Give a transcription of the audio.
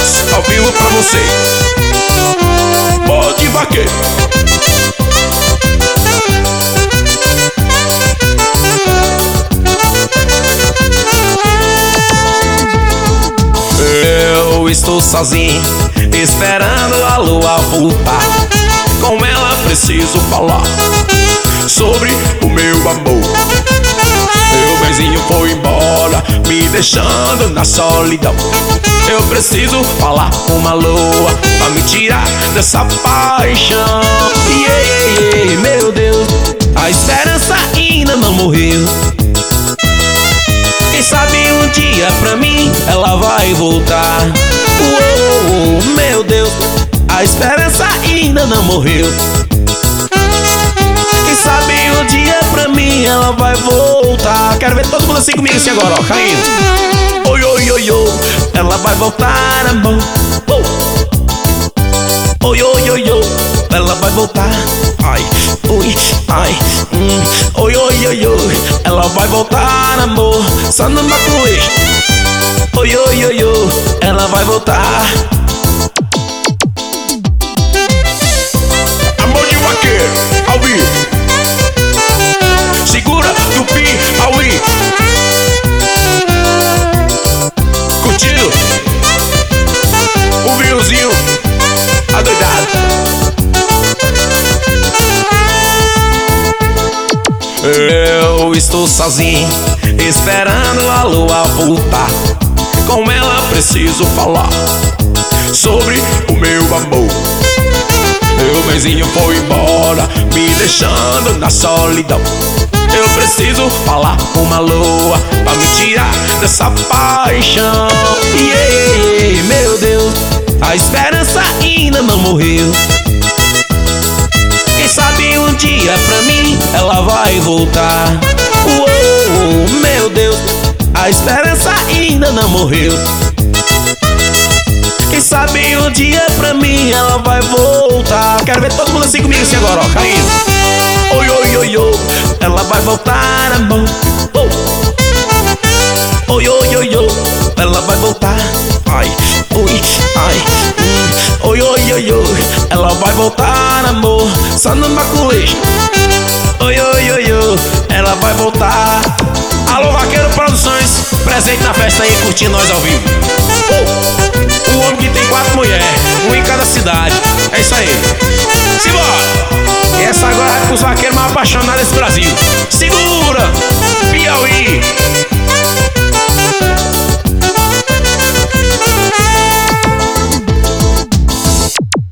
Produções, ao vivo pra você. Bode Vaqueiro. Eu estou sozinho, esperando a lua voltar. Com ela preciso falar sobre o meu amor. Meu benzinho foi embora, me deixando na solidão. Eu preciso falar com a lua pra me tirar dessa paixão. Meu Deus, a esperança ainda não morreu. Quem sabe um dia pra mim ela vai voltar. Meu Deus, a esperança ainda não morreu. Quem sabe um dia pra mim ela vai voltar. Quero ver todo mundo assim comigo assim agora, ó, caindo. Oi, oi, oi, oi, ela vai voltar, amor. Oi, oi, oi, oi, ela vai voltar. Ai, ui, ai, oi, oi, oi, oi, ela vai voltar, amor. Só no macuê. Oi, oi, oi, oi, ela vai voltar. Amor de Vaqueiro, ao vivo. Segura Tupi, ao vivo. Curtindo o vinhozinho adoidado. Eu estou sozinho, esperando a lua voltar. Com ela preciso falar sobre o meu amor. Meu benzinho foi embora, me deixando na solidão. Eu preciso falar com a lua pra me tirar dessa paixão. Meu Deus, a esperança ainda não morreu. Quem sabe um dia pra mim ela vai voltar. Meu Deus, a esperança ainda não morreu. Quem sabe um dia pra mim ela vai voltar. Quero ver todo mundo assim comigo assim agora, ó, caindo. Oi, oi, oi, oi, ela vai voltar, amor. Oi, oi, oi, oi, ela vai voltar. Ai, ui, ai, oi, oi, oi, oi, ela vai voltar, amor. Só no macuê. Oi, oi, oi, oi, ela vai voltar. Alô, Vaqueiro Produções, presente na festa aí, curtindo nós ao vivo. O homem que tem 4 mulheres, um em cada cidade. É isso aí. Simbora! E essa agora é pros vaqueiros mais apaixonados desse Brasil. Segura!